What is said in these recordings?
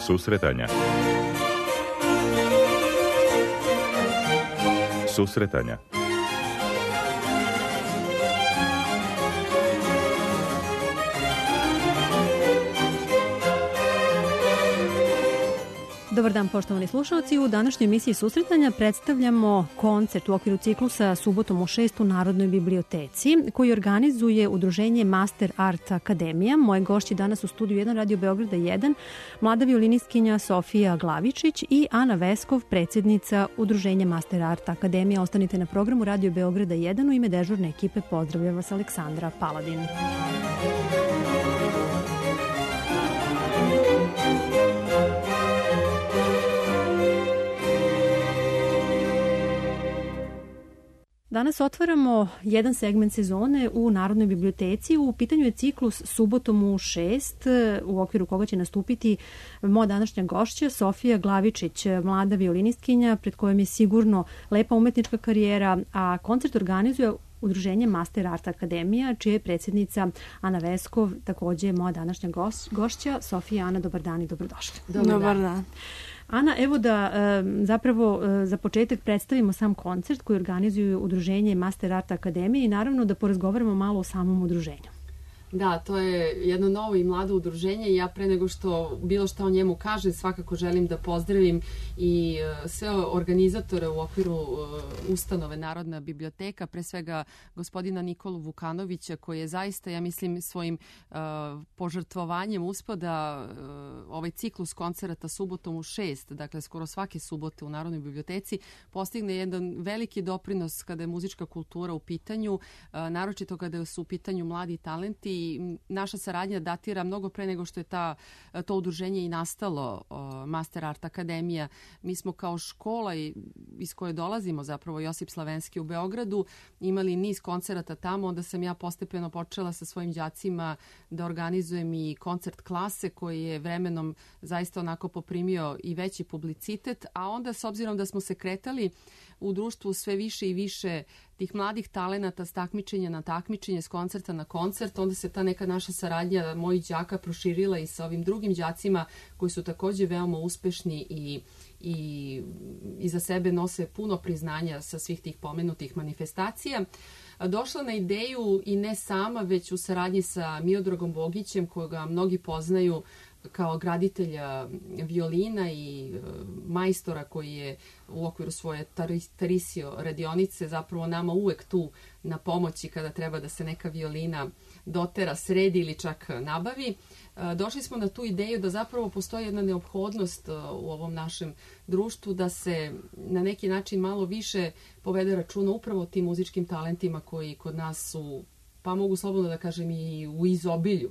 Susretanja. Susretanja. Dobar dan, poštovani slušalci. U današnjoj emisiji Susretanja predstavljamo koncert u okviru ciklusa Subotom u 6 u Narodnoj biblioteci, koji organizuje udruženje Master Art Akademija. Moje gošći danas u studiju 1 Radio Beograda 1, mlada violinistkinja Sofija Glavičić i Ana Veskov, predsjednica udruženja Master Art Akademija. Ostanite na programu Radio Beograda 1. U ime dežurne ekipe pozdravlja vas Aleksandra Paladin. Danas otvaramo jedan segment sezone u Narodnoj biblioteci. U pitanju je ciklus Subotom u 6, u okviru koga će nastupiti moja današnja gošća Sofija Glavičić, mlada violinistkinja pred kojom je sigurno lepa umetnička karijera, a koncert organizuje udruženje Master Art Akademija, čija je predsjednica Ana Veskov, također moja današnja gošća. Sofija, Ana, dobar dan i dobrodošli. Dobar dan. Ana, evo da zapravo za početak predstavimo sam koncert koji organizuju udruženje Master Art Akademije i naravno da porazgovaramo malo o samom udruženju. Da, to je jedno novo i mlado udruženje i ja pre nego što bilo šta o njemu kažem, svakako želim da pozdravim i sve organizatore u okviru ustanove Narodna biblioteka, pre svega gospodina Nikolu Vukanovića, koji je zaista, ja mislim, svojim požrtvovanjem uspeo da ovaj ciklus koncerata Subotom u 6, dakle skoro svake subote u Narodnoj biblioteci, postigne jedan veliki doprinos kada je muzička kultura u pitanju, naročito kada su u pitanju mladi talenti. Naša saradnja datira mnogo pre nego što je to udruženje i nastalo, Master Art Akademija. Mi smo kao škola iz koje dolazimo, zapravo Josip Slavenski u Beogradu, imali niz koncerata tamo, onda sam ja postepeno počela sa svojim đacima da organizujem i koncert klase koji je vremenom zaista onako poprimio i veći publicitet, a onda s obzirom da smo se kretali u društvu sve više i više tih mladih talenata s takmičenja na takmičenje, s koncerta na koncert, onda se ta neka naša saradnja mojih đaka proširila i sa ovim drugim đacima koji su također veoma uspešni i za sebe nose puno priznanja sa svih tih pomenutih manifestacija. Došla na ideju i ne sama, već u saradnji sa Miodragom Bogićem, koga mnogi poznaju kao graditelja violina i majstora koji je u okviru svoje Tarisio radionice zapravo nama uvek tu na pomoći kada treba da se neka violina dotera, sredi ili čak nabavi. Došli smo na tu ideju da zapravo postoji jedna neophodnost u ovom našem društvu da se na neki način malo više povede računa upravo o tim muzičkim talentima koji kod nas su, pa mogu slobodno da kažem, i u izobilju.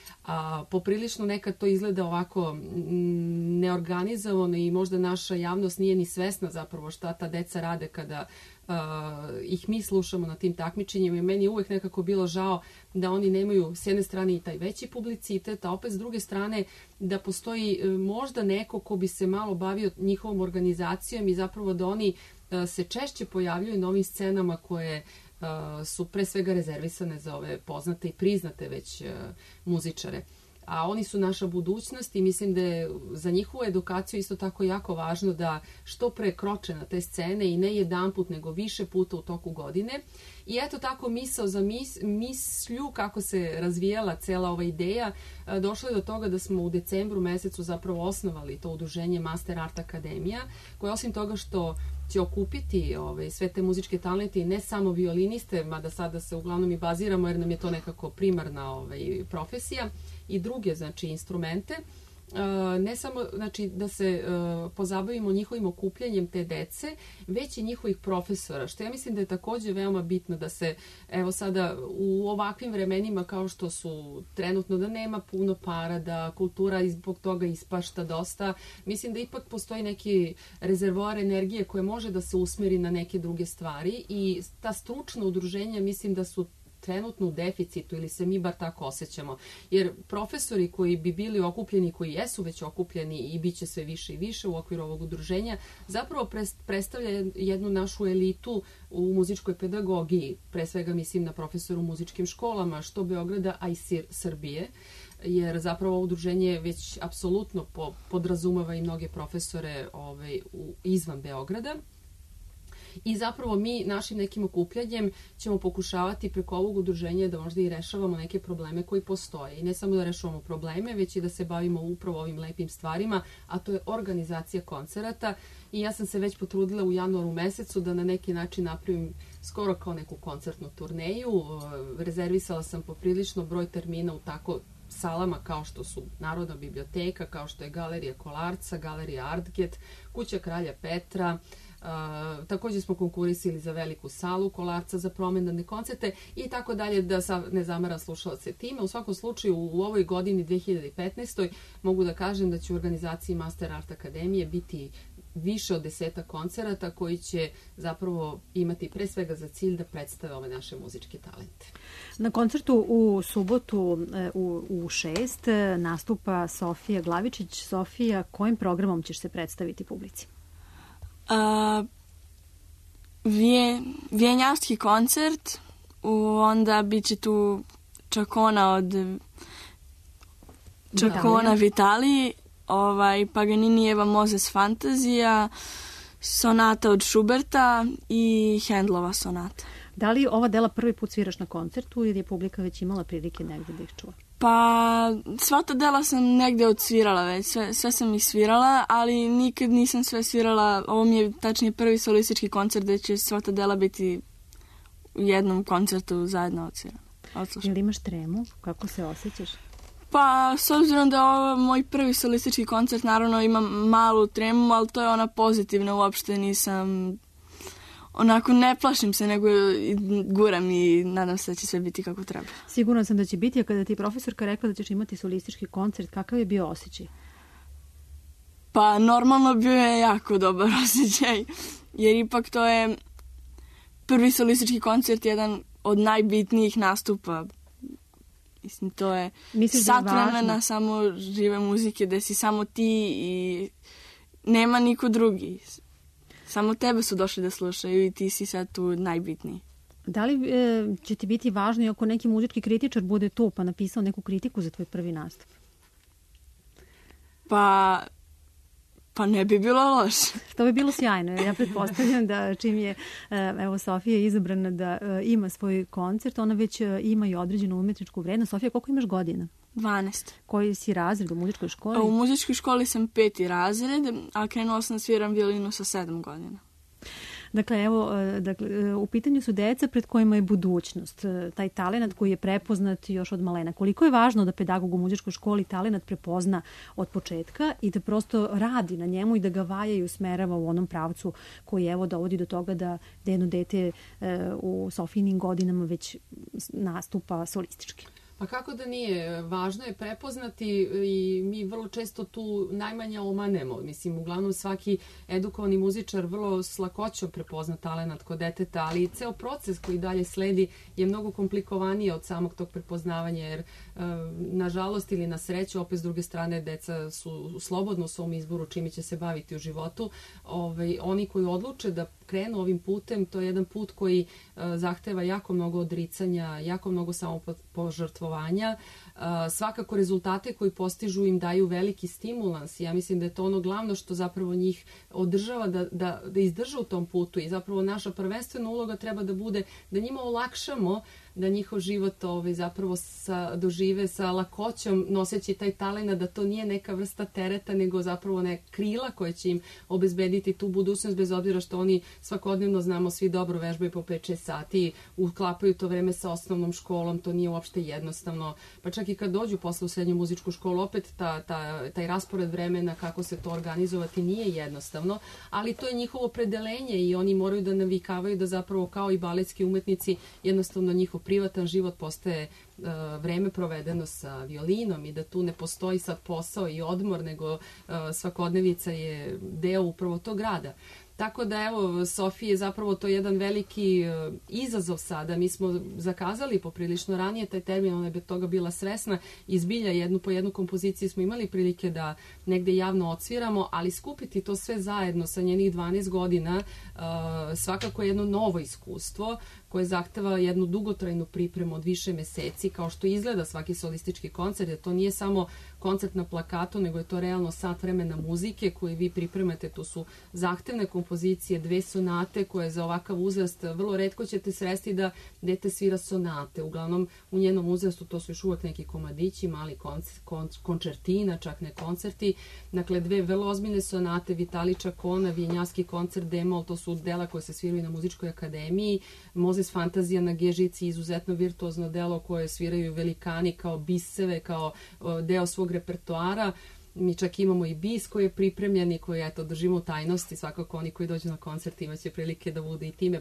A poprilično nekad to izgleda ovako neorganizovano i možda naša javnost nije ni svesna zapravo šta ta deca rade kada ih mi slušamo na tim takmičenjima i meni je uvek nekako bilo žao da oni nemaju s jedne strane i taj veći publicitet, a opet s druge strane da postoji možda neko ko bi se malo bavio njihovom organizacijom i zapravo da oni se češće pojavljuju na ovim scenama koje su pre svega rezervisane za ove poznate i priznate već muzičare. A oni su naša budućnost i mislim da je za njihovu edukaciju isto tako jako važno da što pre kroče na te scene i ne jedanput nego više puta u toku godine. I eto tako misao za mislju kako se razvijala cela ova ideja, došlo je do toga da smo u decembru mesecu zapravo osnovali to udruženje Master Art Akademija, koje osim toga što će okupiti sve te muzičke talente i ne samo violiniste, mada sada se uglavnom i baziramo jer nam je to nekako primarna profesija, i druge znači instrumente. Ne samo znači da se pozabavimo njihovim okupljanjem te dece, već i njihovih profesora, što ja mislim da je također veoma bitno da se, evo sada u ovakvim vremenima kao što su trenutno, da nema puno para, da kultura zbog toga ispašta dosta, mislim da ipak postoji neki rezervoar energije koje može da se usmeri na neke druge stvari i ta stručna udruženja mislim da su trenutno u deficitu ili se mi bar tako osjećamo. Jer profesori koji bi bili okupljeni, koji jesu već okupljeni i bit će sve više i više u okviru ovog udruženja, zapravo predstavlja jednu našu elitu u muzičkoj pedagogiji. Pre svega mislim na profesora u muzičkim školama, što Beograda, a i Srbije, jer zapravo ovo udruženje već apsolutno podrazumeva i mnoge profesore izvan Beograda. I zapravo mi našim nekim okupljanjem ćemo pokušavati preko ovog udruženja da možda i rešavamo neke probleme koji postoje. I ne samo da rešavamo probleme, već i da se bavimo upravo ovim lepim stvarima, a to je organizacija koncerata. I ja sam se već potrudila u januaru mesecu da na neki način napravim skoro kao neku koncertnu turneju. Rezervisala sam poprilično broj termina u tako salama kao što su Narodna biblioteka, kao što je Galerija Kolarca, Galerija Artget, Kuća kralja Petra. Također smo konkurisili za veliku salu Kolarca za promenadne koncerte i tako dalje, da ne zamaram slušalace time. U svakom slučaju u ovoj godini 2015. mogu da kažem da će u organizaciji Master Art Akademije biti više od 10 koncerata koji će zapravo imati pre svega za cilj da predstave ove naše muzičke talente. Na koncertu u subotu u 6 nastupa Sofija Glavičić. Sofija, kojim programom ćeš se predstaviti publici? Vijenjarski koncert, onda bit će tu Čakona od Čakona Vitaliji, Paganinieva Mozes Fantazija, sonata od Schuberta i Handlova sonata. Da li ova dela prvi put sviraš na koncertu ili je publika već imala prilike negdje da ih čuva? Pa, sva ta dela sam negde odsvirala već, sve sam ih svirala, ali nikad nisam sve svirala. Ovo mi je tačnije prvi solistički koncert gde će sva ta dela biti u jednom koncertu zajedno odsvirana. Ili imaš tremu? Kako se osjećaš? Pa, s obzirom da je ovo moj prvi solistički koncert, naravno imam malu tremu, ali to je ona pozitivna, uopšte nisam... Onako, ne plašim se, nego guram i nadam se da će sve biti kako treba. Sigurno sam da će biti, a kada ti profesorka rekla da ćeš imati solistički koncert, kakav je bio osjećaj? Pa, normalno bio je jako dobar osjećaj, jer ipak to je prvi solistički koncert, jedan od najbitnijih nastupa. Mislim, to je sat vremena samo žive muzike, gde si samo ti i nema niko drugi. Samo tebe su došli da slušaju i ti si sad tu najbitniji. Da li će ti biti važno i ako neki muzički kritičar bude tu pa napisao neku kritiku za tvoj prvi nastup? Pa ne bi bilo loše. To bi bilo sjajno. Ja pretpostavljam da čim je Sofija izabrana da ima svoj koncert, ona već ima i određenu umetničku vrednost. Sofija, koliko imaš godina? 12. Koji si razred u muzičkoj školi? U muzičkoj školi sam 5. razred, a krenula sam da sviram violinu sa 7 godina. Dakle, u pitanju su deca pred kojima je budućnost, taj talenat koji je prepoznat još od malena. Koliko je važno da pedagog u muzičkoj školi talenat prepozna od početka i da prosto radi na njemu i da ga vaja i usmerava u onom pravcu koji dovodi do toga da jedno dete u Sofijinim godinama već nastupa solistički. Pa kako da nije? Važno je prepoznati i mi vrlo često tu najmanje omanemo. Mislim, uglavnom svaki edukovani muzičar vrlo s lakoćom prepozna talenat kod deteta, ali ceo proces koji dalje sledi je mnogo komplikovaniji od samog tog prepoznavanja, jer nažalost ili na sreću, opet s druge strane, deca su slobodno u svom izboru čime će se baviti u životu. Oni koji odluče da krenu ovim putem, to je jedan put koji zahteva jako mnogo odricanja, jako mnogo samopožrtvovanja. Svakako rezultate koji postižu im daju veliki stimulans. Ja mislim da je to ono glavno što zapravo njih održava da izdrža u tom putu i zapravo naša prvenstvena uloga treba da bude da njima olakšamo da njihov život zapravo dožive sa lakoćom, noseći taj talent, da to nije neka vrsta tereta, nego zapravo neka krila koje će im obezbediti tu budućnost, bez obzira što oni svakodnevno, znamo svi, dobro vežbaju po 5-6 sati, uklapaju to vreme sa osnovnom školom, to nije uopšte jednostavno. Pa čak i kad dođu posle u srednju muzičku školu, opet taj raspored vremena, kako se to organizovati, nije jednostavno, ali to je njihovo opredelenje i oni moraju da navikavaju da zapravo kao i baletski umetnici jednostavno njihov privatan život postaje vreme provedeno sa violinom i da tu ne postoji sad posao i odmor, nego svakodnevica je deo upravo tog rada. Tako da evo, Sofiji je zapravo to jedan veliki izazov sada. Mi smo zakazali poprilično ranije taj termin, ona je bez toga bila svesna. Izbilja jednu po jednu kompoziciju smo imali prilike da negde javno odsviramo, ali skupiti to sve zajedno sa njenih 12 godina svakako je jedno novo iskustvo koje zahteva jednu dugotrajnu pripremu od više meseci, kao što izgleda svaki solistički koncert, jer to nije samo koncert na plakatu, nego je to realno sat vremena muzike koje vi pripremate. To su zahtevne kompozicije, 2 sonate koje za ovakav uzrast vrlo retko ćete sresti da dete svira sonate. Uglavnom u njenom uzrastu to su još uvek neki komadići, mali koncertina, čak ne koncerti. Dakle, 2 vrlo ozbiljne sonate, Vitali Čakona, Vijenjavski koncert D-mol, to su dela koje se sviraju na Muzičkoj akademiji, Mozes Fantazija na G-žici, izuzetno virtuozno delo koje sviraju velikani kao biseve, kao deo svog repertoara. Mi čak imamo i bis koji je pripremljen i koji, eto, držimo u tajnosti. Svakako oni koji dođu na koncert imaće prilike da budu i time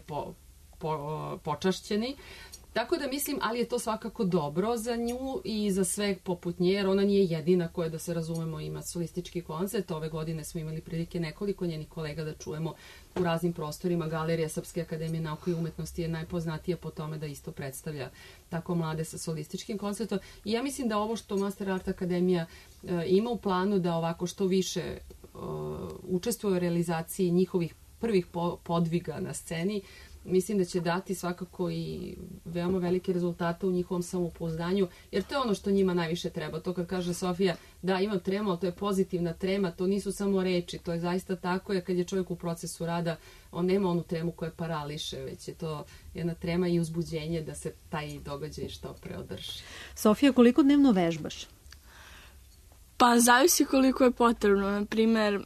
počašćeni. Tako da mislim, ali je to svakako dobro za nju i za sve poput nje, jer ona nije jedina koja, da se razumemo, ima solistički koncert. Ove godine smo imali prilike nekoliko njenih kolega da čujemo u raznim prostorima. Galerija Srpske akademije nauke i umetnosti je najpoznatija po tome da isto predstavlja tako mlade sa solističkim koncertom. I ja mislim da ovo što Master Art Akademija ima u planu da ovako što više učestvuje u realizaciji njihovih prvih podviga na sceni, mislim da će dati svakako i veoma velike rezultate u njihovom samopouzdanju, jer to je ono što njima najviše treba. To kad kaže Sofija, da, imam tremu, ali to je pozitivna trema, to nisu samo reči, to je zaista tako, jer kad je čovjek u procesu rada, on nema onu tremu koja parališe, već je to jedna trema i uzbuđenje da se taj događaj što pre održi. Sofija, koliko dnevno vežbaš? Pa zavisi koliko je potrebno. Na primer,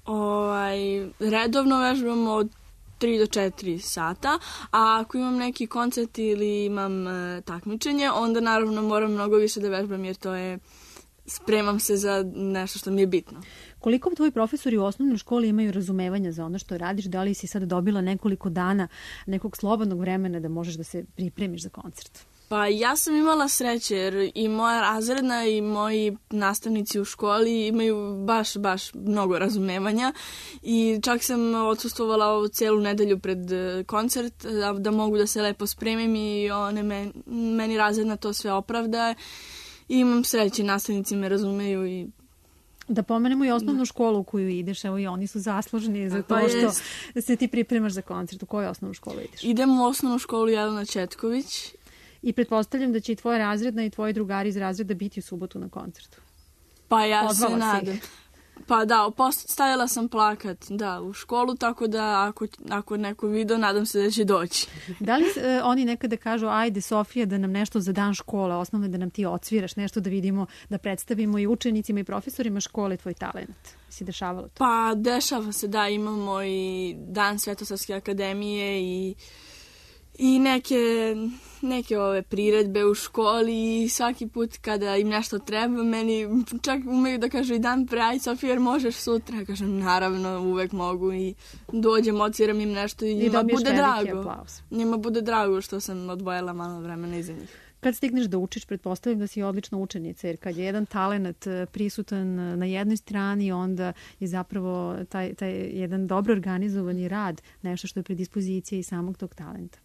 redovno vežbamo od 3 do 4 sata, a ako imam neki koncert ili imam takmičenje, onda naravno moram mnogo više da vežbam, jer to je, spremam se za nešto što mi je bitno. Koliko tvoji profesori u osnovnoj školi imaju razumevanja za ono što radiš? Da li si sad dobila nekoliko dana nekog slobodnog vremena da možeš da se pripremiš za koncert? Pa ja sam imala sreće, jer i moja razredna i moji nastavnici u školi imaju baš mnogo razumevanja i čak sam odsustvovala ovu celu nedelju pred koncert da mogu da se lepo spremim i meni razredna to sve opravda i imam sreće, nastavnici me razumeju i da pomenemo i osnovnu školu u koju ideš, evo i oni su zaslužni za to što se ti pripremaš za koncert. U koju osnovnu školu ideš? Idem u osnovnu školu Jelena Četković. I pretpostavljam da će i tvoja razredna i tvoji drugari iz razreda biti u subotu na koncertu. Pa ja se nadam. Pa da, stavila sam plakat u školu, tako da ako neko video, nadam se da će doći. Da li oni nekada kažu, ajde Sofija, da nam nešto za dan škole, osnovno da nam ti odsviraš, nešto da vidimo, da predstavimo i učenicima i profesorima škole tvoj talent? Si dešavalo to? Pa dešava se, da, imamo i Dan Svetosavske akademije i neke ove priredbe u školi i svaki put kada im nešto treba, meni čak umeju da kažu i dan pre, aj Sofija, jer možeš sutra. Kažem, naravno, uvek mogu i dođem, odsviram im nešto i njima bude drago. Aplauz. Njima bude drago što sam odvojila malo vremena iza njih. Kad stigneš da učiš, pretpostavljam da si odlična učenica, jer kad je jedan talent prisutan na jednoj strani, onda je zapravo taj jedan dobro organizovani rad nešto što je predispozicija i samog tog talenta.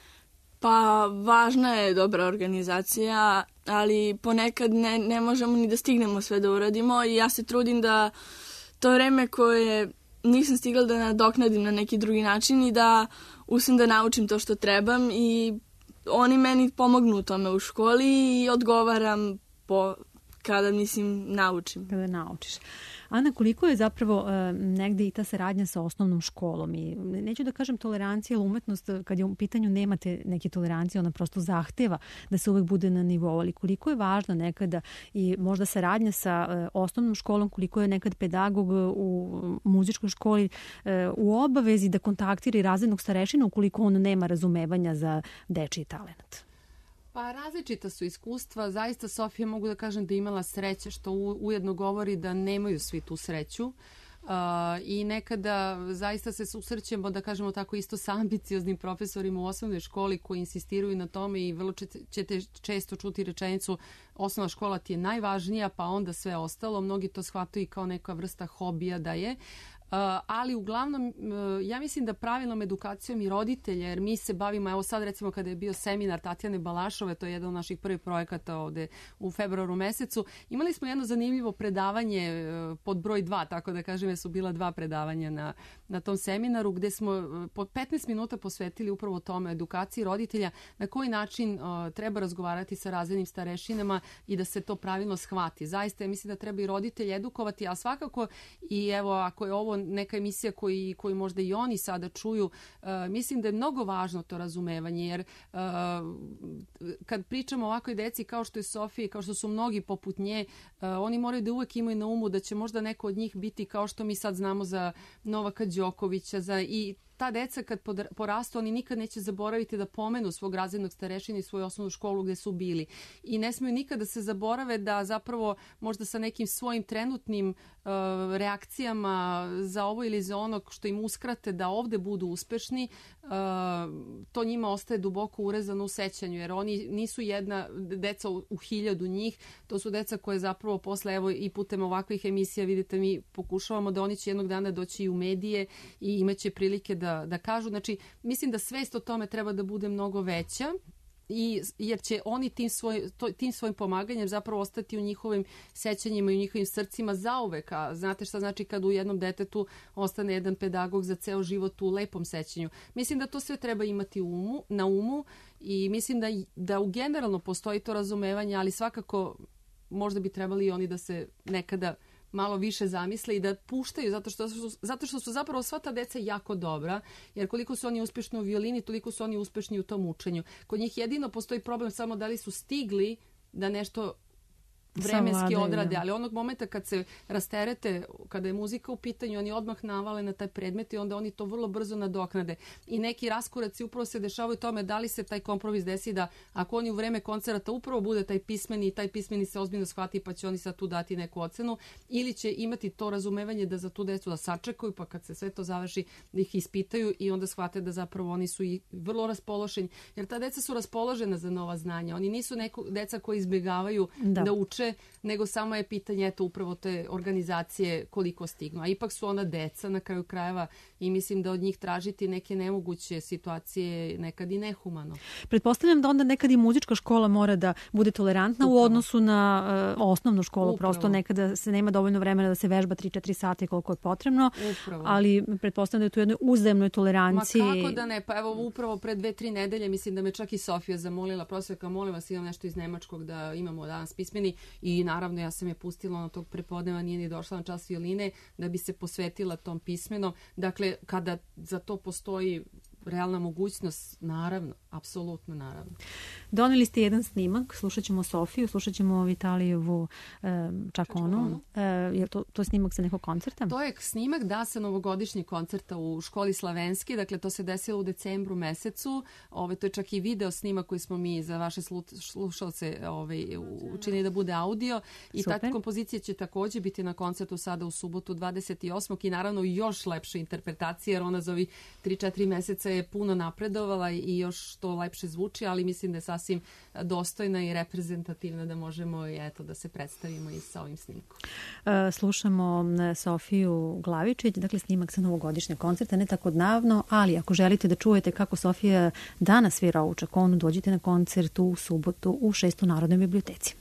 Pa važna je dobra organizacija, ali ponekad ne možemo ni da stignemo sve da uradimo i ja se trudim da to vreme koje nisam stigla da nadoknadim na neki drugi način i da uspem da naučim to što trebam i oni meni pomognu u tome u školi i odgovaram kada naučim. Kada naučiš. Ana, koliko je zapravo negde i ta saradnja sa osnovnom školom i neću da kažem tolerancija, ali umetnost kad je u pitanju nemate neke tolerancije, ona prosto zahteva da se uvek bude na nivou, ali koliko je važno nekada i možda saradnja sa osnovnom školom, koliko je nekad pedagog u muzičkoj školi u obavezi da kontaktira i razrednog starešina ukoliko on nema razumevanja za dečiji talent. Pa različita su iskustva. Zaista Sofija mogu da kažem da je imala sreće, što ujedno govori da nemaju svi tu sreću. I nekada zaista se susrećemo, da kažemo tako, isto sa ambicioznim profesorima u osnovnoj školi koji insistiraju na tome i vrlo ćete često čuti rečenicu osnovna škola ti je najvažnija, pa onda sve ostalo. Mnogi to shvataju i kao neka vrsta hobija da je. ali uglavnom ja mislim da pravilnom edukacijom i roditelja, jer mi se bavimo, evo sad recimo kada je bio seminar Tatjane Balašove, to je jedan od naših prvih projekata ovde u februaru mesecu, imali smo jedno zanimljivo predavanje pod broj 2, tako da kažem, jer su bila 2 predavanja na tom seminaru, gde smo po 15 minuta posvetili upravo tome, edukaciji roditelja, na koji način treba razgovarati sa razrednim starešinama i da se to pravilno shvati. Zaista, ja mislim da treba i roditelji edukovati, a svakako i evo, ako je ovo neka emisija koju možda i oni sada čuju, mislim da je mnogo važno to razumevanje, jer kad pričamo o ovakvoj deci kao što je Sofija, kao što su mnogi poput nje, oni moraju da uvek imaju na umu da će možda neko od njih biti kao što mi sad znamo za Novaka Đokovića, i ta deca kad porastu, oni nikad neće zaboraviti da pomenu svog razrednog starešina i svoju osnovnu školu gde su bili. I ne smiju nikad da se zaborave da zapravo možda sa nekim svojim trenutnim reakcijama za ovo ili za ono što im uskrate da ovde budu uspešni, to njima ostaje duboko urezano u sećanju, jer oni nisu jedna deca u 1000 njih, to su deca koje zapravo posle, evo i putem ovakvih emisija, vidite, mi pokušavamo da oni će jednog dana doći i u medije i imaće prilike da kažu. Znači, mislim da svest o tome treba da bude mnogo veća, jer će oni tim svojim pomaganjem zapravo ostati u njihovim sećanjima i u njihovim srcima zauvek. A znate šta znači kad u jednom detetu ostane jedan pedagog za ceo život u lepom sećanju. Mislim da to sve treba imati na umu i mislim da u generalno postoji to razumevanje, ali svakako možda bi trebali i oni da se nekada malo više zamisle i da puštaju, zato što su zapravo sva ta deca jako dobra, jer koliko su oni uspešni u violini, toliko su oni uspešni u tom učenju. Kod njih jedino postoji problem samo da li su stigli da nešto vremenski odrade, ali onog momenta kad se rasterete, kada je muzika u pitanju, oni odmah navale na taj predmet i onda oni to vrlo brzo nadoknade. I neki raskoraci upravo se dešavaju tome da li se taj kompromis desi da ako oni u vreme koncerata upravo bude taj pismeni se ozbiljno shvati pa će oni sad tu dati neku ocenu, ili će imati to razumevanje da za tu decu da sačekaju pa kad se sve to završi da ih ispitaju i onda shvate da zapravo oni su i vrlo raspoloženi, jer ta deca su raspoložena za nova znanja. Oni nisu deca koji izbjegavaju da uče, nego samo je pitanje upravo te organizacije koliko stignu. A ipak su ona deca na kraju krajeva i mislim da od njih tražiti neke nemoguće situacije nekad i nehumano. Pretpostavljam da onda nekad i muzička škola mora da bude tolerantna u odnosu na osnovnu školu. Prosto nekada se nema dovoljno vremena da se vežba 3-4 sata koliko je potrebno, ali pretpostavljam da je tu jednoj uzajamnoj toleranciji. Ma kako da ne, pa evo upravo pre 2-3 nedelje mislim da me čak i Sofija zamolila, profesorka, molim vas, imam nešto iz nemačkog da imamo danas pismeni. I naravno ja sam je pustila na tog prepodneva, nije ni došla na čas violine da bi se posvetila tom pismenom. Dakle, kada za to postoji realna mogućnost, naravno, apsolutno naravno. Doneli ste jedan snimak, slušat ćemo Sofiju, slušat ćemo Vitalijevu Čakonu. Je to snimak sa nekog koncerta? To je snimak sa novogodišnjeg koncerta u školi Slavenski, dakle to se desilo u decembru mesecu. To je čak i video snimak koji smo mi za vaše slušalce učinili da bude audio. I ta kompozicija će također biti na koncertu sada u subotu 28. i naravno još lepše interpretacije, jer ona za ovih 3-4 meseca je puno napredovala i još to lepše zvuči, ali mislim da je sasvim dostojna i reprezentativna da možemo da se predstavimo i sa ovim snimkom. Slušamo Sofiju Glavičić, dakle snimak sa novogodišnjeg koncerta, ne tako davno, ali ako želite da čujete kako Sofija danas svira u Čakonu, dođite na koncert u subotu u 6. Narodnoj biblioteci.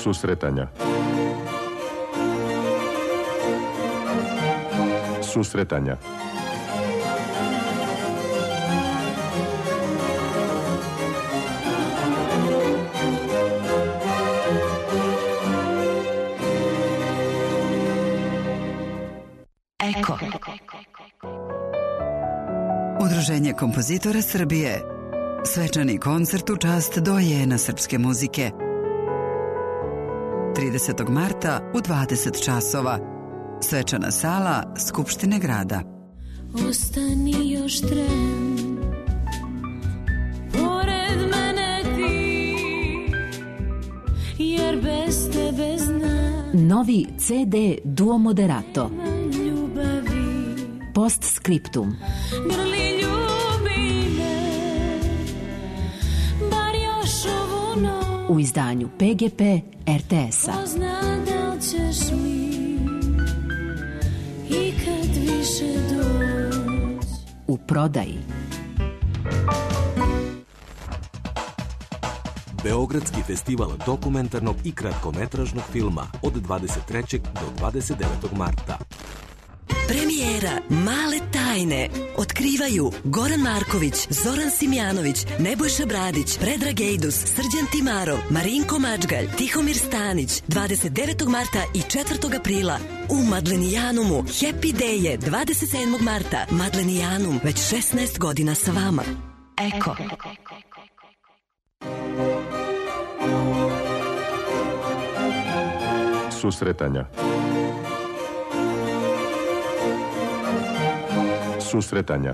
Susretanja. Susretanja. Eko. Udruženje kompozitora Srbije. Svečani koncert u čast dojena srpske muzike. 30. marta u 20 časova. Svečana sala Skupštine grada. Ostani još tren, pored mene ti, jer bez tebe znam. Novi CD Duo Moderato. Postscriptum. Grli ljubi me, bar još ovu noć. U izdanju PGP RTS-a. Pozna da li ćeš mi ikad više doći. U prodaji. Beogradski festival dokumentarnog i kratkometražnog filma od 23. do 29. marta. Premijera Male tajne otkrivaju Goran Marković, Zoran Simjanović, Nebojša Bradić, Predrag Ejdus, Srđan Timarov, Marinko Mačgalj, Tihomir Stanić, 29. marta i 4. aprila u Madlenijanumu. Happy Day je 27. marta. Madlenijanum već 16 godina sa vama. Eko. Susretanja. Susretanja.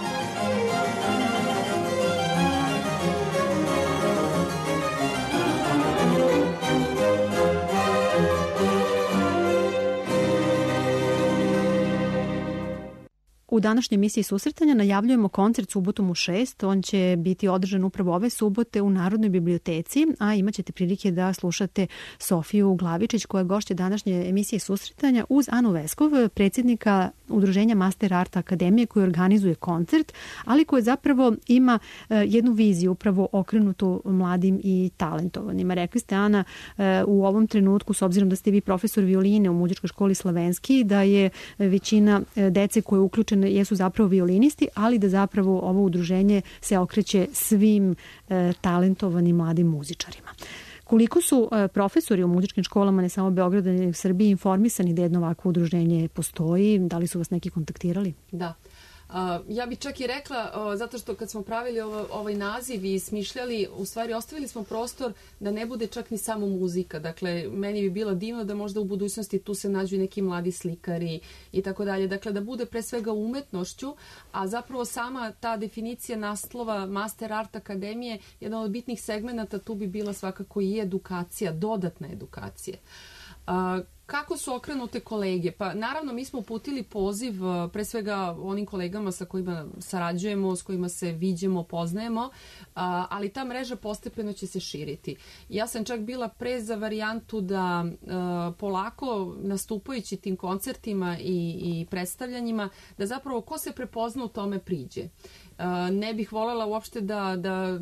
U današnjoj emisiji Susretanja najavljujemo koncert subotom u 6. On će biti održan upravo ove subote u Narodnoj biblioteci, a imaćete prilike da slušate Sofiju Glavičić, koja je gošća današnje emisije Susretanja, uz Anu Veskov, predsjednika Udruženja Master Art Akademije, koji organizuje koncert, ali koji zapravo ima jednu viziju upravo okrenutu mladim i talentovanima. Rekli ste, Ana, u ovom trenutku, s obzirom da ste vi profesor violine u Muzičkoj školi Slavenski, da je većina dece koje je uključene jesu zapravo violinisti, ali da zapravo ovo udruženje se okreće svim talentovanim mladim muzičarima. Koliko su profesori u muzičkim školama, ne samo Beograda, nego u Srbiji, informisani da jedno ovako udruženje postoji? Da li su vas neki kontaktirali? Da. Ja bih čak i rekla, zato što kad smo pravili ovaj naziv i smišljali, u stvari ostavili smo prostor da ne bude čak ni samo muzika. Dakle, meni bi bilo divno da možda u budućnosti tu se nađu neki mladi slikari i tako dalje. Dakle, da bude pre svega umetnošću, a zapravo sama ta definicija naslova Master Art Akademije, jedan od bitnih segmenata tu bi bila svakako i edukacija, dodatna edukacija. Kako su okrenute kolege? Pa naravno mi smo uputili poziv pre svega onim kolegama sa kojima sarađujemo, s kojima se viđemo, poznajemo, ali ta mreža postepeno će se širiti. Ja sam čak bila pre za varijantu da polako nastupajući tim koncertima i predstavljanjima, da zapravo ko se prepozna u tome priđe. Ne bih voljela uopšte da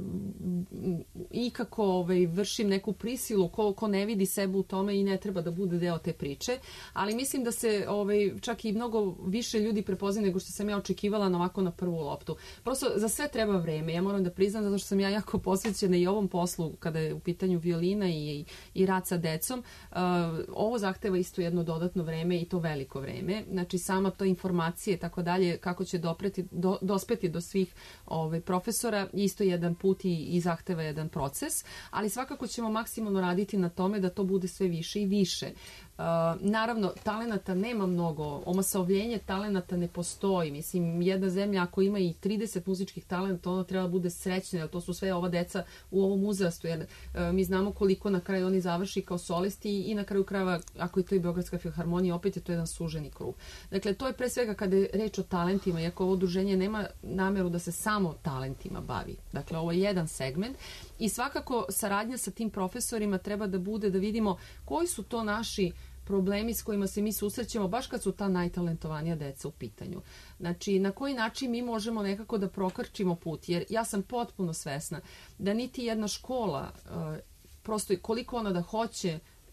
ikako vršim neku prisilu ko ne vidi sebe u tome i ne treba da bude deo te priče, ali mislim da se čak i mnogo više ljudi prepoznaju nego što sam ja očekivala na prvu loptu. Prosto za sve treba vreme, ja moram da priznam, zato što sam ja jako posvećena i ovom poslu kada je u pitanju violina i rad sa decom. Ovo zahteva isto jedno dodatno vreme i to veliko vreme. Znači sama to informacije i tako dalje, kako će dospeti do svih profesora, isto jedan put i zahteva jedan proces, ali svakako ćemo maksimalno raditi na tome da to bude sve više i više. Naravno, talenata nema mnogo, omasovljenje talenata ne postoji. Mislim, jedna zemlja ako ima i 30 muzičkih talenta, ona treba bude srećna, jer to su sve ova deca u ovom uzrastu, jer mi znamo koliko na kraju oni završi kao solisti i na kraju krajeva, ako je to i Beogradska filharmonija, opet je to jedan suženi krug. Dakle, to je pre svega kada je reč o talentima, iako ovo udruženje nema nameru da se samo talentima bavi. Dakle, ovo je jedan segment i svakako saradnja sa tim profesorima treba da bude da vidimo koji su to naši problemi s kojima se mi susrećemo baš kad su ta najtalentovanija deca u pitanju. Znači, na koji način mi možemo nekako da prokrčimo put, jer ja sam potpuno svesna da niti jedna škola, prosto koliko ona da hoće,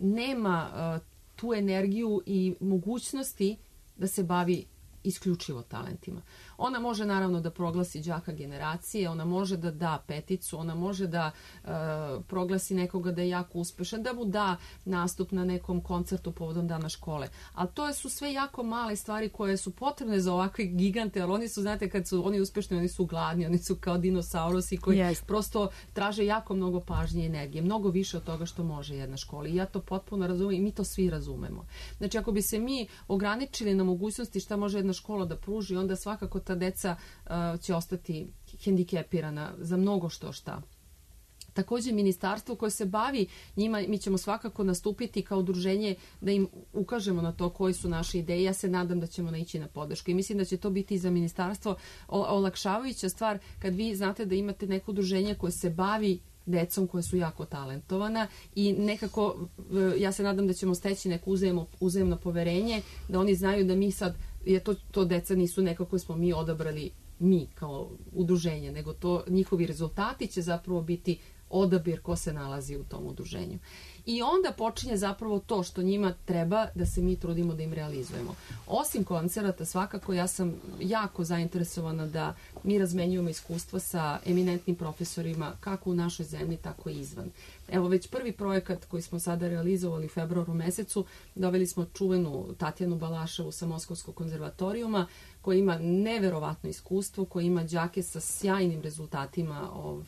nema tu energiju i mogućnosti da se bavi isključivo talentima. Ona može naravno da proglasi đaka generacije, ona može da da peticu, ona može da proglasi nekoga da je jako uspešan, da mu da nastup na nekom koncertu povodom dana škole. Ali to su sve jako male stvari koje su potrebne za ovakve gigante, ali oni su, znate, kad su oni uspešni, oni su gladni, oni su kao dinosaurusi koji prosto traže jako mnogo pažnje i energije, mnogo više od toga što može jedna škola. I ja to potpuno razumem i mi to svi razumemo. Znači, ako bi se mi ograničili na mogućnosti šta može jedna škola da pruži, onda svakako ta deca će ostati hendikepirana za mnogo što šta. Takođe, ministarstvo koje se bavi njima, mi ćemo svakako nastupiti kao udruženje da im ukažemo na to koji su naše ideje. Ja se nadam da ćemo naići na podršku i mislim da će to biti i za ministarstvo olakšavajuća stvar kad vi znate da imate neko udruženje koje se bavi decom koje su jako talentovana i nekako ja se nadam da ćemo steći neko uzajemno poverenje, da oni znaju da mi sad, to deca nisu neko koje smo mi odabrali mi kao udruženje, nego to njihovi rezultati će zapravo biti odabir ko se nalazi u tom udruženju. I onda počinje zapravo to što njima treba da se mi trudimo da im realizujemo. Osim koncerata, svakako ja sam jako zainteresovana da mi razmenjujemo iskustva sa eminentnim profesorima kako u našoj zemlji, tako i izvan. Evo, već prvi projekat koji smo sada realizovali u februaru mesecu, doveli smo čuvenu Tatjanu Balaševu sa Moskovskog konzervatorijuma, koja ima neverovatno iskustvo, koja ima đake sa sjajnim rezultatima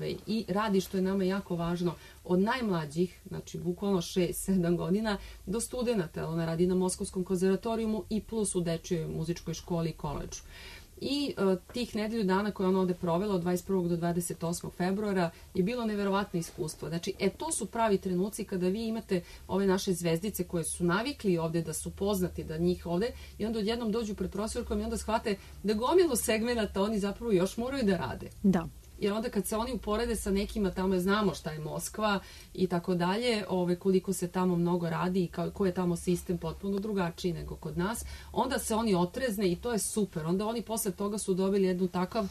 i radi, što je nama jako važno, od najmlađih, znači bukvalno 6-7 godina, do studenta. Ona radi na Moskovskom konzervatorijumu i plus u dečjoj muzičkoj školi i koledžu. I tih nedelju dana koje ona ovde provela od 21. do 28. februara je bilo neverovatno iskustvo. Znači, to su pravi trenuci kada vi imate ove naše zvezdice koje su navikli ovde da su poznati, da njih ovde, i onda odjednom dođu pred profesorkom i onda shvate da gomilu segmenata oni zapravo još moraju da rade. Da. Jer onda kad se oni uporede sa nekima, tamo znamo šta je Moskva i tako dalje, koliko se tamo mnogo radi i koji je tamo sistem potpuno drugačiji nego kod nas, onda se oni otrezne i to je super. Onda oni posle toga su dobili jednu takav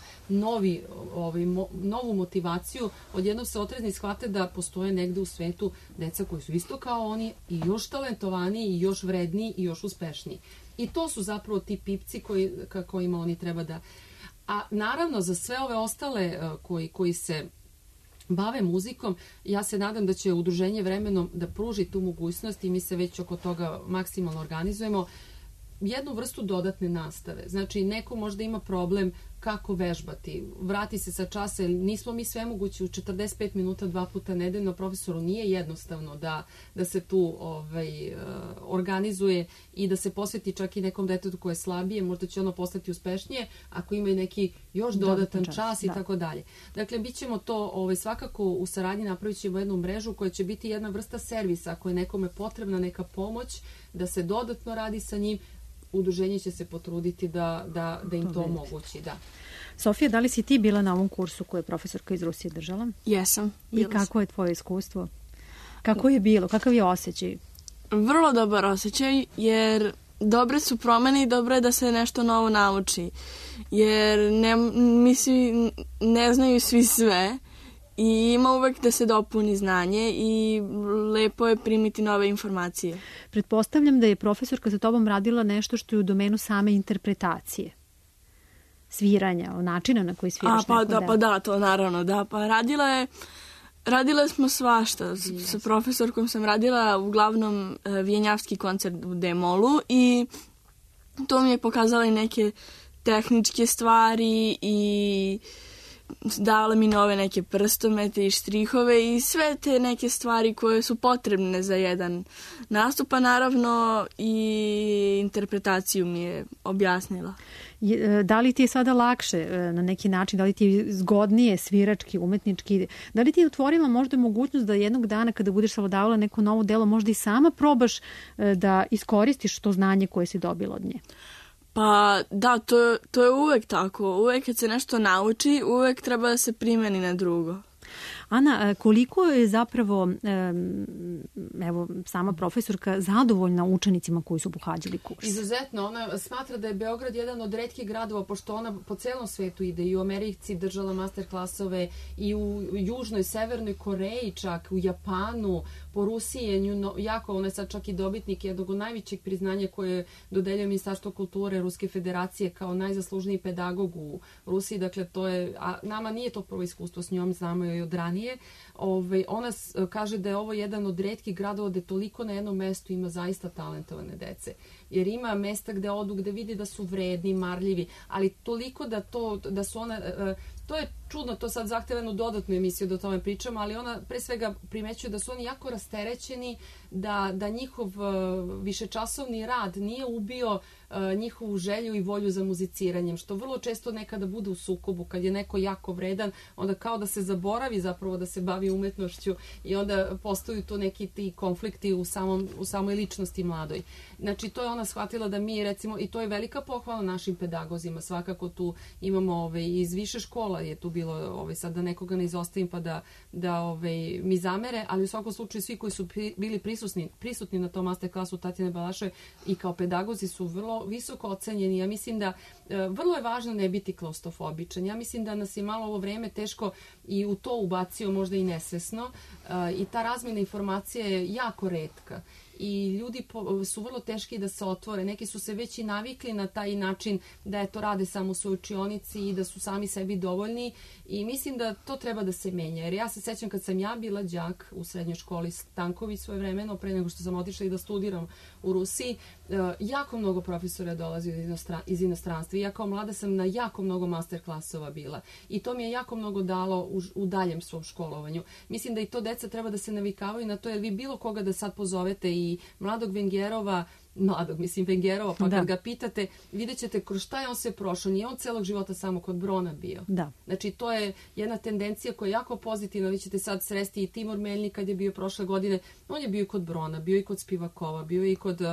novu motivaciju, odjednom se otrezne i shvate da postoje negde u svetu deca koji su isto kao oni i još talentovaniji i još vredniji i još uspešniji. I to su zapravo ti pipci kojima oni treba da... A naravno za sve ove ostale koji se bave muzikom, ja se nadam da će udruženje vremenom da pruži tu mogućnost i mi se već oko toga maksimalno organizujemo, jednu vrstu dodatne nastave. Znači, neko možda ima problem kako vežbati, vrati se sa časa, nismo mi sve mogući u 45 minuta 2 puta nedeljno, profesoru nije jednostavno da se tu organizuje i da se posveti čak i nekom detetu koje je slabije, možda će ono postati uspešnije ako ima i neki još dodatan čas i tako dalje. Dakle, bit ćemo to svakako u saradnji, napravit ćemo jednu mrežu koja će biti jedna vrsta servisa, ako je nekome potrebna neka pomoć, da se dodatno radi sa njim, udruženje će se potruditi da im to omogući. Da. Sofija, da li si ti bila na ovom kursu koje je profesorka iz Rusije držala? Jesam. I kako je tvoje iskustvo? Kako je bilo? Kakav je osjećaj? Vrlo dobar osjećaj, jer dobre su promene i dobro je da se nešto novo nauči. Jer ne znaju svi sve i ima uvek da se dopuni znanje i lepo je primiti nove informacije. Pretpostavljam da je profesorka sa tobom radila nešto što je u domenu same interpretacije. Sviranja, načina na koji sviraš neko delo. Pa da, to naravno, da. Pa radila smo svašta. Sa profesorkom sam radila uglavnom vijenjavski koncert u D-molu i to mi je pokazala i neke tehničke stvari i dala mi nove neke prstomete i štrihove i sve te neke stvari koje su potrebne za jedan nastup, a naravno i interpretaciju mi je objasnila. Da li ti je sada lakše na neki način, da li ti je zgodnije svirački, umetnički, da li ti je otvorila možda mogućnost da jednog dana kada budeš savladavala neko novo delo možda i sama probaš da iskoristiš to znanje koje si dobila od nje? Pa da, to je uvek tako. Uvek kad se nešto nauči, uvek treba da se primeni na drugo. Ana, koliko je zapravo evo, sama profesorka zadovoljna učenicima koji su pohađali kurs? Izuzetno. Ona smatra da je Beograd jedan od retkih gradova, pošto ona po celom svetu ide, i u Americi držala master klasove, i u Južnoj, Severnoj Koreji čak, u Japanu, po Rusiji je jako, ona je sad čak i dobitnik jednog od najvećeg priznanja koje dodeljuje Ministarstvo kulture Ruske federacije kao najzaslužniji pedagog u Rusiji. Dakle, to je, a nama nije to prvo iskustvo s njom, znamo joj od ranije. Ona kaže da je ovo jedan od retkih gradova gde toliko na jednom mestu ima zaista talentovane dece. Jer ima mesta gde odu, gde vidi da su vredni, marljivi, ali toliko da su ona... To je čudno, to sad zahteva jednu dodatnu emisiju da o tome pričamo, ali ona pre svega primećuje da su oni jako rasterećeni, da njihov višečasovni rad nije ubio njihovu želju i volju za muziciranjem, što vrlo često nekada bude u sukobu. Kad je neko jako vredan, onda kao da se zaboravi zapravo da se bavi umetnošću i onda postaju to neki ti konflikti u samoj ličnosti mladoj. Znači, to je ona shvatila da mi, recimo, i to je velika pohvala našim pedagozima, svakako tu imamo iz više škola je tu bilo, sad da nekoga ne izostavim pa da mi zamere, ali u svakom slučaju svi koji su bili prisutni na tom master klasu Tatjane Balašove i kao pedagozi su vrlo visoko ocenjeni. Ja mislim da vrlo je važno ne biti klaustrofobičan. Ja mislim da nas je malo ovo vreme teško i u to ubacio, možda i nesvesno, i ta razmjena informacija je jako retka. I ljudi su vrlo teški da se otvore. Neki su se već i navikli na taj način da to rade samo u svojoj učionici i da su sami sebi dovoljni, i mislim da to treba da se menja. Jer ja se sećam kad sam ja bila đak u srednjoj školi Stanković svojevremeno, pre nego što sam otišla i da studiram u Rusiji, jako mnogo profesora dolazi iz inostranstva. Ja kao mlada sam na jako mnogo master klasova bila i to mi je jako mnogo dalo u daljem svom školovanju. Mislim da i to deca treba da se navikavaju na to, jer vi bilo koga da sad pozovete i mladog Vengerova, pa kad ga pitate, vidjet ćete kroz šta je on sve prošao. Nije on celog života samo kod Brona bio. Da. Znači, to je jedna tendencija koja je jako pozitivna. Vi ćete sad sresti i Timur Meljnik kad je bio prošle godine. On je bio i kod Brona, bio i kod Spivakova, bio i kod...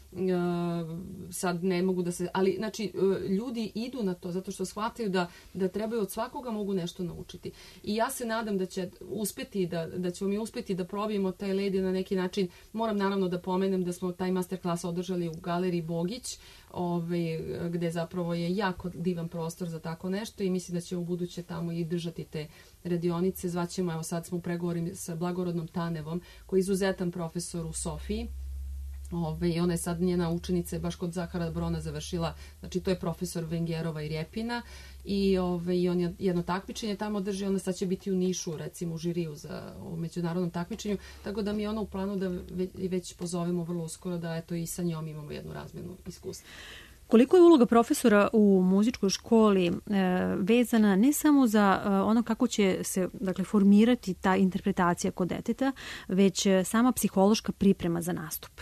sad ne mogu da se... Ali, znači, ljudi idu na to zato što shvataju da trebaju od svakoga mogu nešto naučiti. I ja se nadam da će uspeti, da ćemo mi uspeti da probijemo taj led na neki način. Moram naravno da pomenem da smo taj master klas održali u galeriji Bogić, gde zapravo je jako divan prostor za tako nešto, i mislim da ćemo u buduće tamo i držati te radionice. Zvaćemo, evo sad smo u pregovorima sa Blagorodnom Tanevom, koji je izuzetan profesor u Sofiji. I ona je sad, njena učenica je baš kod Zahara Brona završila, znači to je profesor Vengerova i Rjepina, i on je jedno takmičenje tamo drži, onda sad će biti u Nišu, recimo u žiriju u međunarodnom takmičenju, tako da mi je ono u planu da već pozovemo vrlo uskoro da eto i sa njom imamo jednu razmjenu iskustva. Koliko je uloga profesora u muzičkoj školi vezana ne samo za ono kako će se formirati ta interpretacija kod deteta, već sama psihološka priprema za nastup?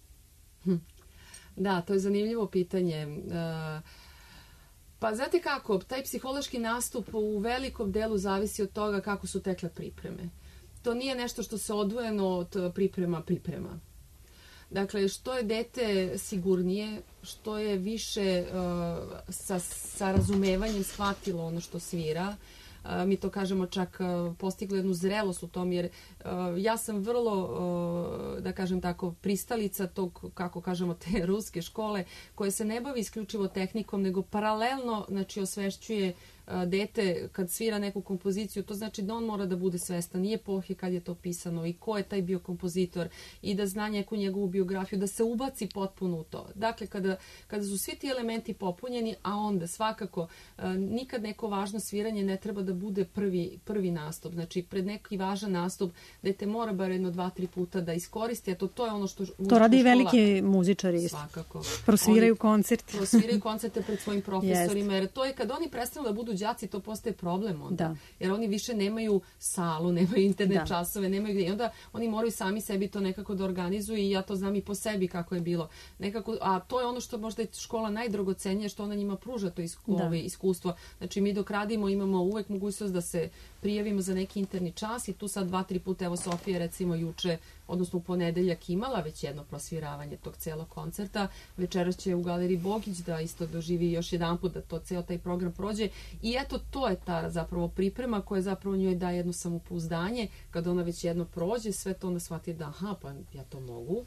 Da, to je zanimljivo pitanje. Pa znate kako, taj psihološki nastup u velikom delu zavisi od toga kako su tekle pripreme. To nije nešto što se odvojeno od priprema. Dakle, što je dete sigurnije, što je više sa razumevanjem shvatilo ono što svira, mi to kažemo čak postiglo jednu zrelost u tom, jer ja sam vrlo, da kažem tako, pristalica tog, kako kažemo, te ruske škole, koje se ne bavi isključivo tehnikom, nego paralelno, znači, osvešćuje dete kad svira neku kompoziciju, to znači da on mora da bude svestan i epohe kad je to pisano i ko je taj bio kompozitor i da zna neku njegovu biografiju, da se ubaci potpuno u to. Dakle, kada su svi ti elementi popunjeni, a onda svakako nikad neko važno sviranje ne treba da bude prvi nastup. Znači, pred neki važan nastup dete mora bar 1-2-3 puta da iskoristi, eto to je ono što... To radi i veliki muzičari. Svakako. Prosviraju koncerte. Prosviraju koncerte pred svojim profesorima, jer to je kad oni prestanu da budu đaci, to postaje problem onda. Da. Jer oni više nemaju salu, nemaju internet časove, nemaju gdje. I onda oni moraju sami sebi to nekako da organizuju i ja to znam i po sebi kako je bilo. Nekako, a to je ono što možda je škola najdragocenije, što ona njima pruža to iskustvo. Znači mi dok radimo imamo uvek mogućnost da se prijavimo za neki interni čas i tu sad 2-3 puta, evo Sofija recimo juče, odnosno u ponedeljak imala već jedno prosviravanje tog celog koncerta. Večeras će u galeriji Bogić da isto doživi još jedan put da to ceo taj program prođe I eto, to je ta zapravo priprema koja zapravo njoj daje jedno samopouzdanje. Kada ona već jedno prođe, sve to onda shvati da aha, pa ja to mogu.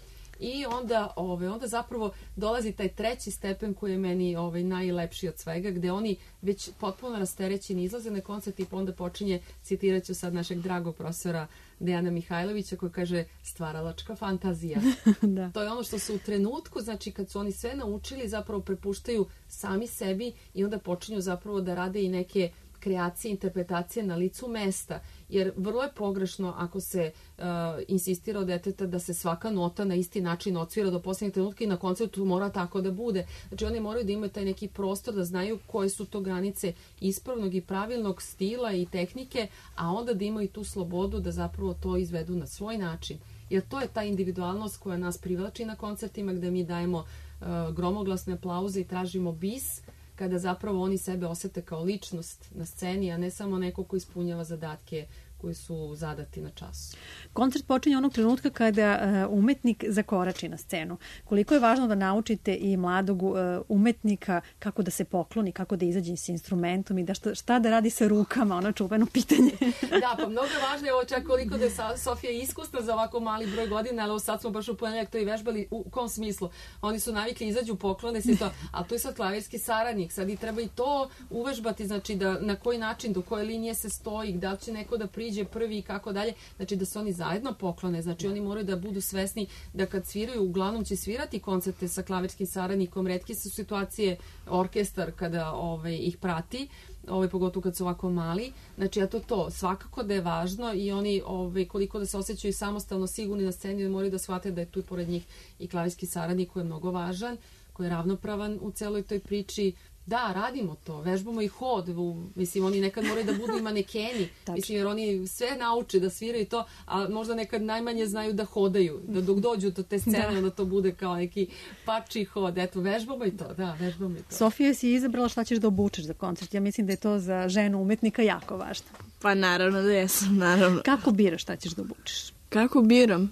I onda zapravo dolazi taj treći stepen koji je meni najlepši od svega, gde oni već potpuno rasterećeni izlaze na koncert i pa onda počinje, citirat ću sad našeg dragog profesora Dejana Mihajlovića koji kaže stvaralačka fantazija. Da. To je ono što su u trenutku, znači kad su oni sve naučili, zapravo prepuštaju sami sebi i onda počinju zapravo da rade i neke kreacije, interpretacije na licu mesta. Jer vrlo je pogrešno ako se insistira od deteta da se svaka nota na isti način odsvira do posljednjeg trenutka i na koncertu mora tako da bude. Znači oni moraju da imaju taj neki prostor da znaju koje su to granice ispravnog i pravilnog stila i tehnike, a onda da imaju tu slobodu da zapravo to izvedu na svoj način. Jer to je ta individualnost koja nas privlači na koncertima gde mi dajemo gromoglasne aplauze i tražimo bis, kada zapravo oni sebe osete kao ličnost na sceni, a ne samo neko ko ispunjava zadatke koji su zadati na času. Koncert počinje onog trenutka kada umetnik zakorači na scenu. Koliko je važno da naučite i mladog umetnika kako da se pokloni, kako da izađe s instrumentom i da šta da radi sa rukama, ono čuveno pitanje. Da, pa mnogo je važno, evo čak koliko da je Sofija iskusna za ovako mali broj godina, ali sad smo baš u ponedjeljak to i vežbali. U kom smislu? Oni su navikli, izađu, poklone se to, ali to je sad klavirski saradnik, sad i treba i to uvežbati, znači da na koji način, do koje linije se stoji, da li će neko da priđe prvi i kako dalje, znači da se oni zajedno poklone, znači oni moraju da budu svesni da kad sviraju, uglavnom će svirati koncerte sa klavirskim saradnikom, retke su situacije orkestar kada ih prati, pogotovo kad su ovako mali, znači eto to, svakako da je važno i oni koliko da se osjećaju samostalno sigurni na sceni, moraju da shvate da je tu pored njih i klavirski saradnik koji je mnogo važan, koji je ravnopravan u celoj toj priči. Da, radimo to, vežbamo i hod, mislim, oni nekad moraju da budu i manekeni, mislim, jer oni sve nauče da sviraju to, a možda nekad najmanje znaju da hodaju, da dok dođu do te scene, da to bude kao neki pači hod, eto, vežbamo i to, da, vežbamo i to. Sofija, si izabrala šta ćeš da obučeš za koncert, ja mislim da je to za ženu umetnika jako važno. Pa naravno da jesam, naravno. Kako biraš šta ćeš da obučeš? Kako biram?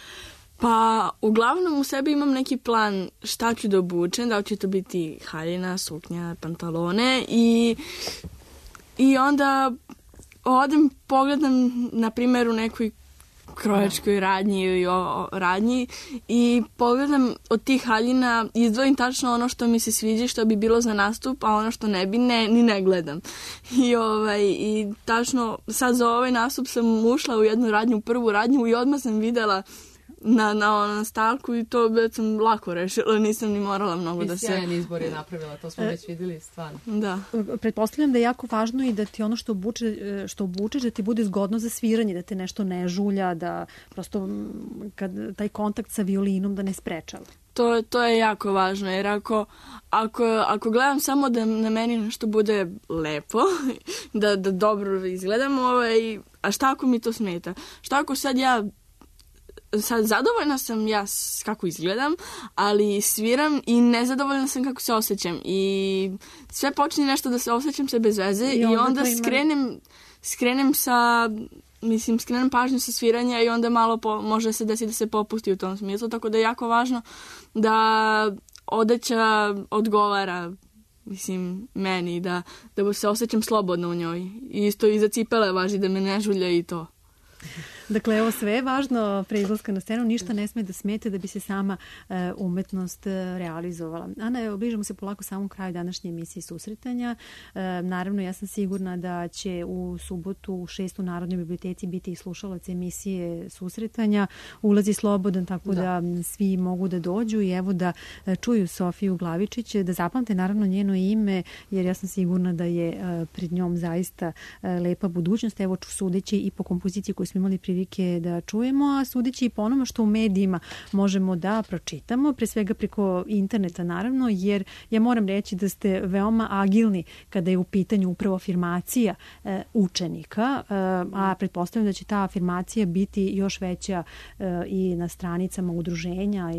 Pa, uglavnom u sebi imam neki plan šta ću da obučem, da li će to biti haljina, suknja, pantalone i onda odem, pogledam, na primjer, u nekoj krojačkoj radnji ili radnji i pogledam od tih haljina, izdvojim tačno ono što mi se sviđa, što bi bilo za nastup, a ono što ne bi, ni ne gledam. I tačno sad za ovaj nastup sam ušla u jednu radnju, prvu radnju i odmah sam videla na stalku i to sam lako rešila, nisam ni morala mnogo da se... I sjajan izbor je napravila, to smo već vidjeli stvarno. Da. Pretpostavljam da je jako važno i da ti ono što obučeš da ti bude zgodno za sviranje, da te nešto ne žulja, da prosto kad taj kontakt sa violinom da ne sprečava. To je jako važno, jer ako gledam samo da na meni nešto bude lepo, da dobro izgledam, a šta ako mi to smeta? Šta ako sad zadovoljna sam ja kako izgledam, ali sviram i nezadovoljna sam kako se osjećam i sve počne nešto da se osjećam sve bez veze i onda skrenem pažnju sa sviranja i onda malo može se desiti da se popusti u tom smislu, tako da je jako važno da odeća odgovara meni, da se osjećam slobodno u njoj. I isto i za cipele važi da me ne žulja i to. Dakle, evo sve je važno pre izlaska na scenu, ništa ne sme da smete da bi se sama umetnost realizovala. Ana, evo, bližamo se polako samom kraju današnje emisije Susretanja. Naravno, ja sam sigurna da će u subotu u 6. u Narodnoj biblioteci biti i slušalac emisije Susretanja. Ulazi slobodan, tako da svi mogu da dođu i evo da čuju Sofiju Glavičić, da zapamte naravno njeno ime, jer ja sam sigurna da je pred njom zaista lepa budućnost. Evo, sudeći i po kompoziciji koju smo imali prilike da čujemo, a sudeći i po onome što u medijima možemo da pročitamo, pre svega preko interneta naravno, jer ja moram reći da ste veoma agilni kada je u pitanju upravo afirmacija učenika, a pretpostavljam da će ta afirmacija biti još veća i na stranicama udruženja.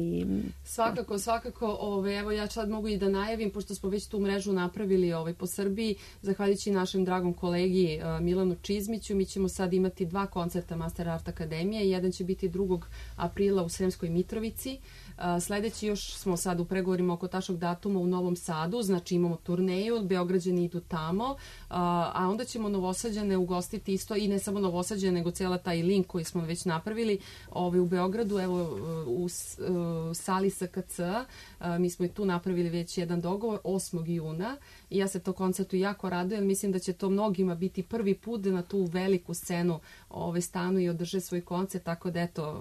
Svakako, evo ja sad mogu i da najavim, pošto smo već tu mrežu napravili po Srbiji, zahvaljujući našem dragom kolegi Milanu Čizmiću, mi ćemo sad imati 2 koncerta Master Master Art Akademije. Jedan će biti 2. aprila u Sremskoj Mitrovici. Sledeći još smo sad u pregovorima oko tačnog datuma u Novom Sadu, znači imamo turneju, Beograđani idu tamo, a onda ćemo Novosađane ugostiti isto, i ne samo Novosađane, nego cijela taj link koji smo već napravili u Beogradu, evo u sali SKC, mi smo i tu napravili već jedan dogovor 8. juna i ja se to koncertu jako radujem, mislim da će to mnogima biti prvi put da na tu veliku scenu stanu i održe svoj koncert, tako da eto,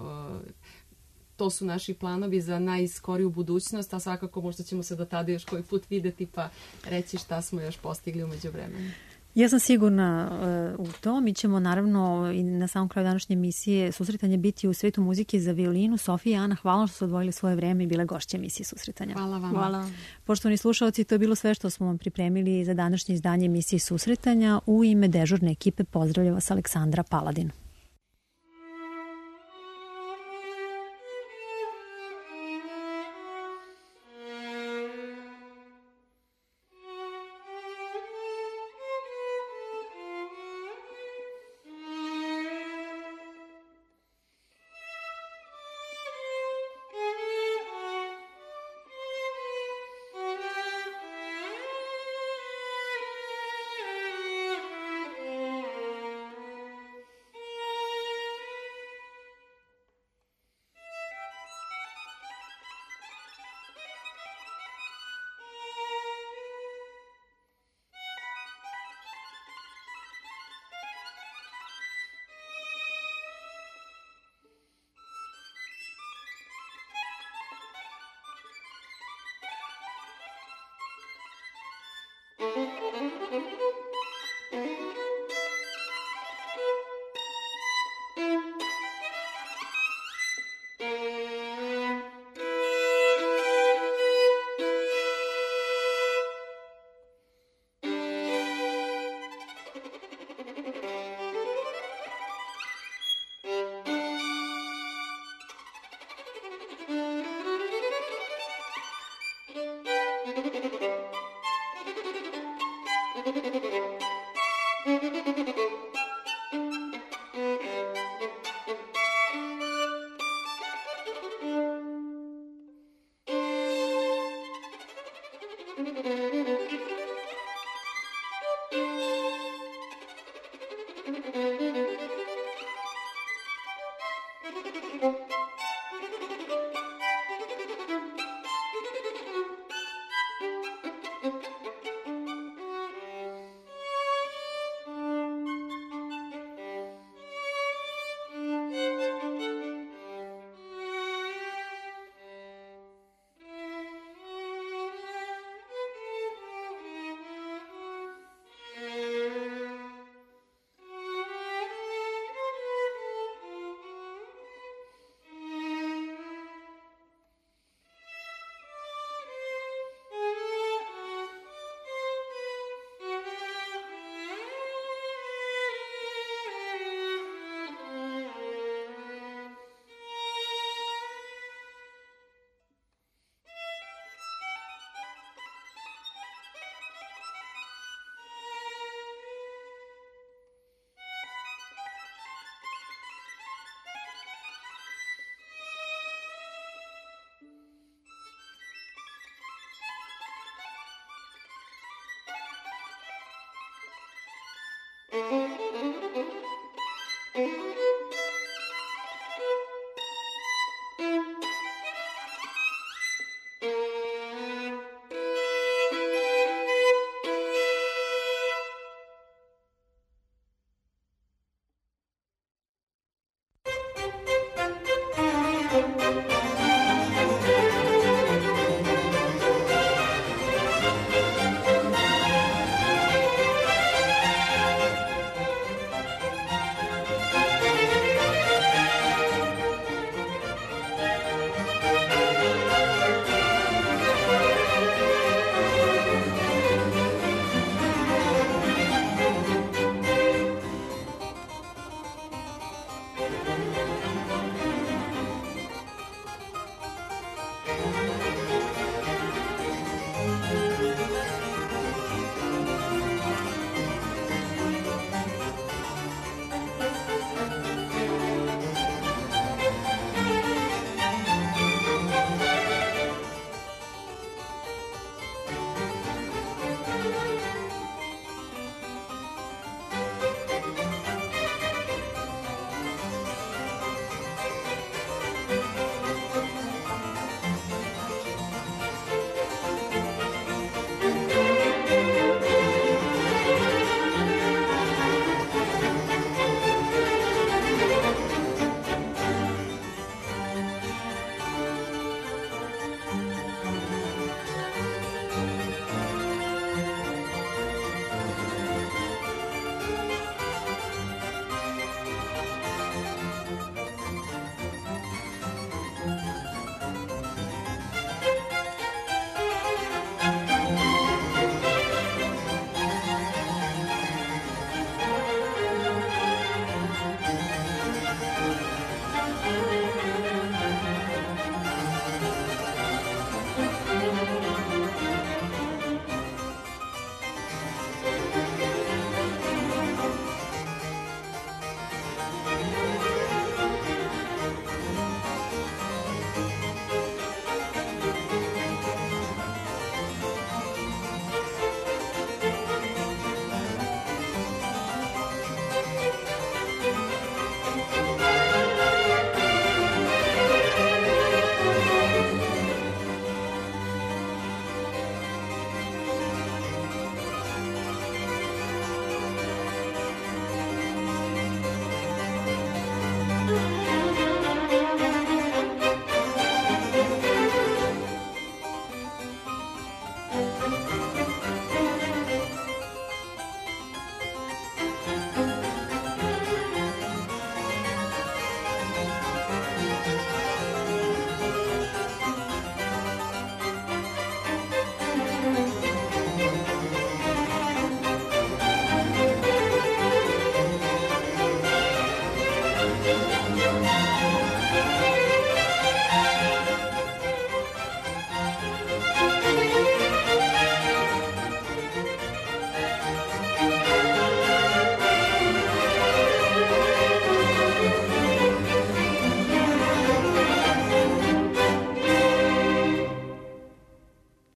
to su naši planovi za najskoriju budućnost, a svakako možda ćemo se do tada još koji put videti pa reći šta smo još postigli umeđu vremenu. Ja sam sigurna u to. Mi ćemo naravno i na samom kraju današnje emisije Susretanje biti u svetu muzike za violinu. Sofija i Ana, hvala što su odvojili svoje vreme i bile gošće emisije Susretanja. Hvala vam. Hvala. Poštovani slušalci, to je bilo sve što smo vam pripremili za današnje izdanje emisije Susretanja. U ime dežurne ekipe pozdravlja vas Aleksandra Paladin. Thank you.